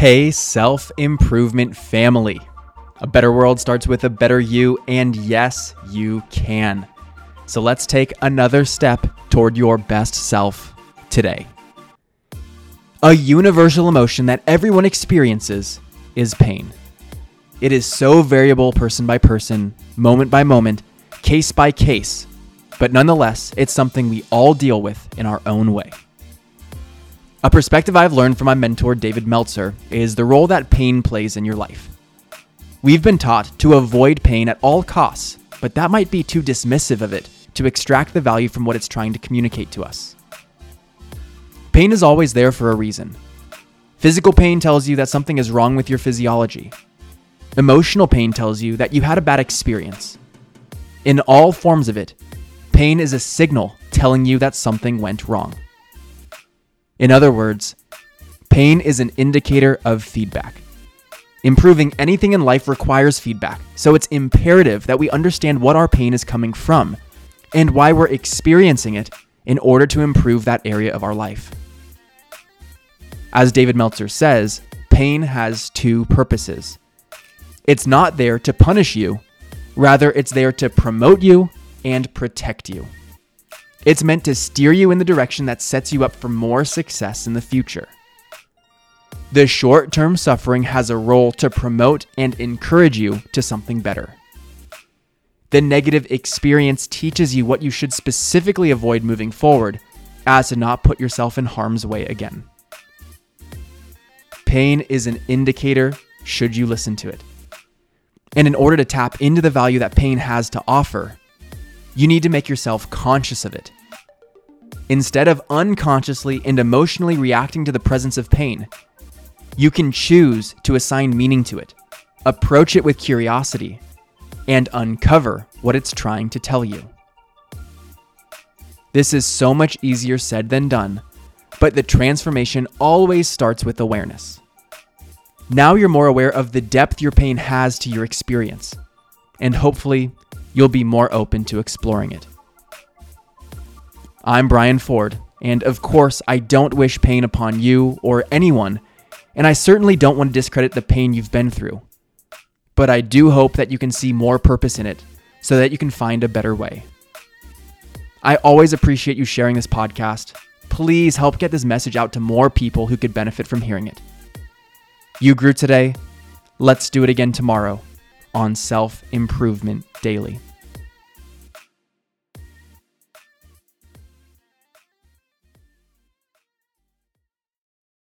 Hey, self-improvement family. A better world starts with a better you, and yes, you can. So let's take another step toward your best self today. A universal emotion that everyone experiences is pain. It is so variable person by person, moment by moment, case by case, but nonetheless, it's something we all deal with in our own way. A perspective I've learned from my mentor, David Meltzer, is the role that pain plays in your life. We've been taught to avoid pain at all costs, but that might be too dismissive of it to extract the value from what it's trying to communicate to us. Pain is always there for a reason. Physical pain tells you that something is wrong with your physiology. Emotional pain tells you that you had a bad experience. In all forms of it, pain is a signal telling you that something went wrong. In other words, pain is an indicator of feedback. Improving anything in life requires feedback, so it's imperative that we understand what our pain is coming from and why we're experiencing it in order to improve that area of our life. As David Meltzer says, pain has two purposes. It's not there to punish you, rather it's there to promote you and protect you. It's meant to steer you in the direction that sets you up for more success in the future. The short-term suffering has a role to promote and encourage you to something better. The negative experience teaches you what you should specifically avoid moving forward, as to not put yourself in harm's way again. Pain is an indicator should you listen to it. And in order to tap into the value that pain has to offer, you need to make yourself conscious of it. Instead of unconsciously and emotionally reacting to the presence of pain, you can choose to assign meaning to it, approach it with curiosity, and uncover what it's trying to tell you. This is so much easier said than done, but the transformation always starts with awareness. Now you're more aware of the depth your pain has to your experience, and hopefully, you'll be more open to exploring it. I'm Brian Ford, and of course, I don't wish pain upon you or anyone, and I certainly don't want to discredit the pain you've been through. But I do hope that you can see more purpose in it so that you can find a better way. I always appreciate you sharing this podcast. Please help get this message out to more people who could benefit from hearing it. You grew today. Let's do it again tomorrow on Self-Improvement Daily.